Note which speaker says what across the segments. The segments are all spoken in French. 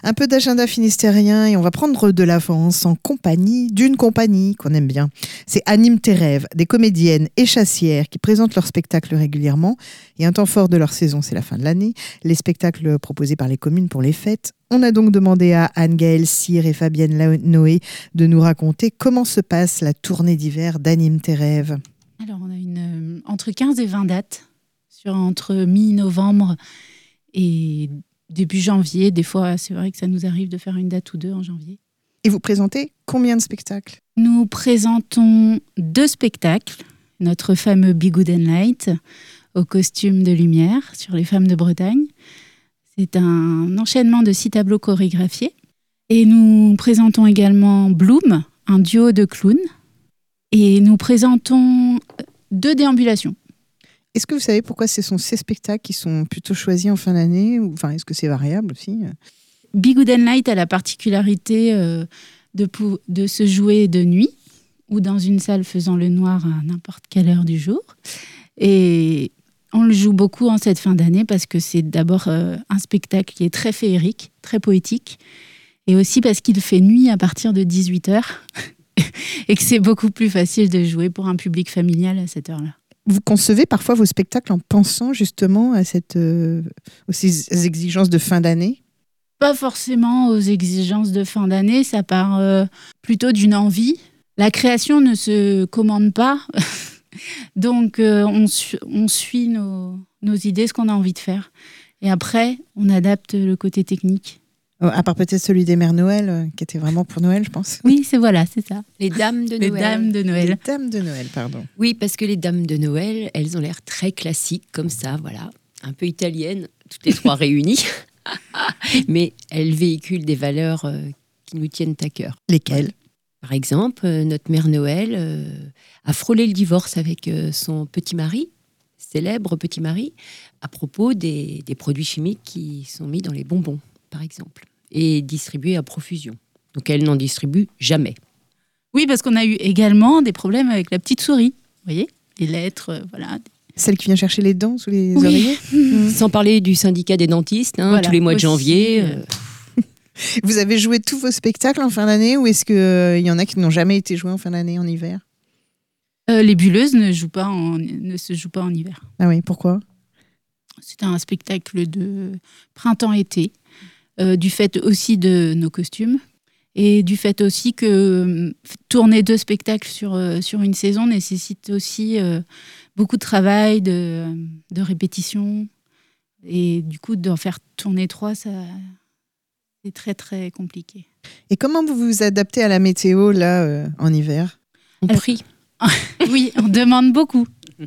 Speaker 1: Un peu d'agenda finistérien et on va prendre de l'avance en compagnie d'une compagnie qu'on aime bien. C'est Anime tes rêves, des comédiennes et chassières qui présentent leurs spectacles régulièrement. Et un temps fort de leur saison, c'est la fin de l'année. Les spectacles proposés par les communes pour les fêtes. On a donc demandé à Anne-Gaëlle Cyr et Fabienne Noé de nous raconter comment se passe la tournée d'hiver d'Anime tes rêves.
Speaker 2: Alors, on a entre 15 et 20 dates, entre mi-novembre et début janvier. Des fois, c'est vrai que ça nous arrive de faire une date ou deux en janvier.
Speaker 1: Et vous présentez combien de spectacles ?
Speaker 2: Nous présentons 2 spectacles. Notre fameux Be Good and Light, au costume de lumière, sur les femmes de Bretagne. C'est un enchaînement de 6 tableaux chorégraphiés. Et nous présentons également Bloom, un duo de clowns. Et nous présentons 2 déambulations.
Speaker 1: Est-ce que vous savez pourquoi ce sont ces spectacles qui sont plutôt choisis en fin d'année ? Enfin, est-ce que c'est variable aussi ?
Speaker 2: Be Good and Light a la particularité de se jouer de nuit ou dans une salle faisant le noir à n'importe quelle heure du jour. Et on le joue beaucoup en cette fin d'année parce que c'est d'abord un spectacle qui est très féerique, très poétique, et aussi parce qu'il fait nuit à partir de 18h et que c'est beaucoup plus facile de jouer pour un public familial à cette heure-là.
Speaker 1: Vous concevez parfois vos spectacles en pensant justement à aux exigences de fin d'année ?
Speaker 2: Pas forcément aux exigences de fin d'année, ça part plutôt d'une envie. La création ne se commande pas, donc on suit nos idées, ce qu'on a envie de faire. Et après, on adapte le côté technique.
Speaker 1: À part peut-être celui des Mères Noël, qui était vraiment pour Noël, je pense.
Speaker 2: Oui, c'est ça.
Speaker 3: Les Dames de Noël.
Speaker 2: Les Dames de Noël.
Speaker 1: Les Dames de Noël, pardon.
Speaker 3: Oui, parce que les Dames de Noël, elles ont l'air très classiques, comme ça, voilà. Un peu italiennes, toutes les 3 réunies. Mais elles véhiculent des valeurs qui nous tiennent à cœur.
Speaker 1: Lesquelles ?
Speaker 3: Par exemple, notre Mère Noël a frôlé le divorce avec son petit mari, célèbre petit mari, à propos des produits chimiques qui sont mis dans les bonbons, par exemple, et distribués à profusion. Donc elle n'en distribue jamais.
Speaker 2: Oui, parce qu'on a eu également des problèmes avec la petite souris. Vous voyez, les lettres, voilà.
Speaker 1: Celle qui vient chercher les dents sous les oreillers ?
Speaker 3: Sans parler du syndicat des dentistes, voilà, tous les mois de janvier.
Speaker 1: Vous avez joué tous vos spectacles en fin d'année ou est-ce qu'il y en a qui n'ont jamais été joués en fin d'année, en hiver ?
Speaker 2: Les Bulleuses ne se jouent pas en hiver.
Speaker 1: Ah oui, pourquoi ?
Speaker 2: C'est un spectacle de printemps-été, du fait aussi de nos costumes et du fait aussi que tourner 2 spectacles sur une saison nécessite aussi beaucoup de travail, de répétition. Et du coup, d'en faire tourner 3, c'est très, très compliqué.
Speaker 1: Et comment vous vous adaptez à la météo, là, en hiver ?
Speaker 3: On prie.
Speaker 2: Oui, on demande beaucoup.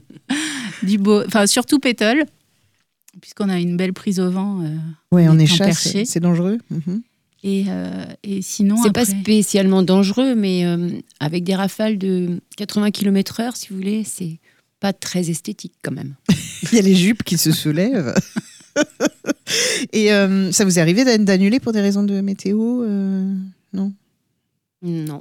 Speaker 2: Surtout pétole, puisqu'on a une belle prise au vent.
Speaker 1: Oui, en échasse, c'est dangereux.
Speaker 2: Et sinon,
Speaker 3: c'est
Speaker 2: après...
Speaker 3: pas spécialement dangereux, mais avec des rafales de 80 km/h, si vous voulez, c'est pas très esthétique quand même.
Speaker 1: Il y a les jupes qui se soulèvent. Et ça vous est arrivé d'annuler pour des raisons de météo ? Non.
Speaker 3: Non.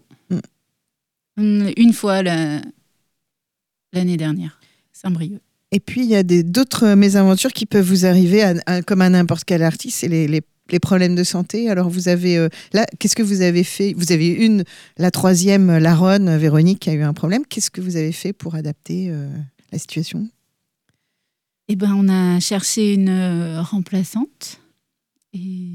Speaker 2: Une fois l'année dernière, Saint-Brieuc.
Speaker 1: Et puis, il y a d'autres mésaventures qui peuvent vous arriver, comme à n'importe quel artiste, c'est les problèmes de santé. Alors, vous avez... là, qu'est-ce que vous avez fait ? Vous avez la 3e, la Ronne, Véronique, qui a eu un problème. Qu'est-ce que vous avez fait pour adapter la situation ?
Speaker 2: Eh ben, on a cherché une remplaçante. Et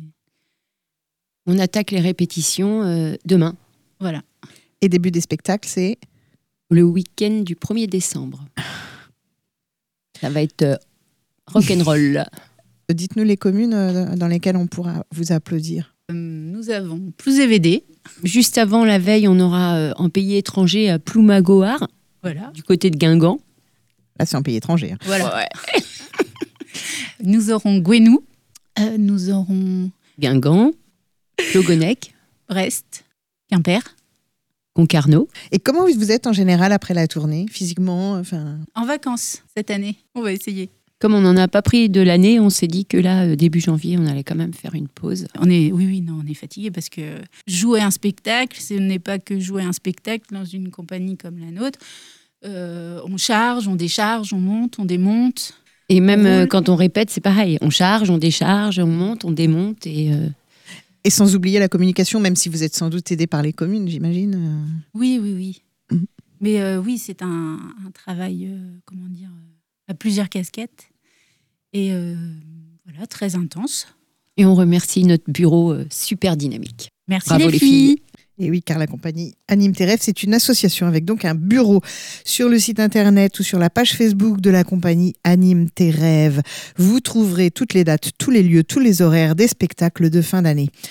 Speaker 3: on attaque les répétitions demain.
Speaker 2: Voilà.
Speaker 1: Et début des spectacles, c'est ?
Speaker 3: Le week-end du 1er décembre. Ça va être rock'n'roll.
Speaker 1: Dites-nous les communes dans lesquelles on pourra vous applaudir.
Speaker 2: Nous avons Plouzévédé.
Speaker 3: Juste avant, la veille, on aura en pays étranger à Ploumagoar,
Speaker 2: voilà.
Speaker 3: Du côté de Guingamp.
Speaker 1: Là, c'est en pays étranger. Hein.
Speaker 2: Voilà. Ouais. Nous aurons Gouesnou. Nous aurons...
Speaker 3: Guingamp, Plogonec,
Speaker 2: Brest, Quimper.
Speaker 3: Concarneau.
Speaker 1: Et comment vous êtes en général après la tournée, physiquement
Speaker 2: En vacances cette année, on va essayer.
Speaker 3: Comme on n'en a pas pris de l'année, on s'est dit que là, début janvier, on allait quand même faire une pause.
Speaker 2: On est fatigué parce que jouer un spectacle, ce n'est pas que jouer un spectacle dans une compagnie comme la nôtre. On charge, on décharge, on monte, on démonte.
Speaker 3: Et même quand on répète, c'est pareil. On charge, on décharge, on monte, on démonte.
Speaker 1: Et sans oublier la communication, même si vous êtes sans doute aidé par les communes, j'imagine.
Speaker 2: Oui.
Speaker 1: Mhm.
Speaker 2: Mais oui, c'est un travail, à plusieurs casquettes. Et voilà, très intense.
Speaker 3: Et on remercie notre bureau super dynamique.
Speaker 2: Merci
Speaker 3: Bravo
Speaker 2: les
Speaker 3: les
Speaker 2: filles.
Speaker 1: Et oui, car la compagnie Anime tes rêves, c'est une association avec donc un bureau sur le site internet ou sur la page Facebook de la compagnie Anime tes rêves. Vous trouverez toutes les dates, tous les lieux, tous les horaires des spectacles de fin d'année.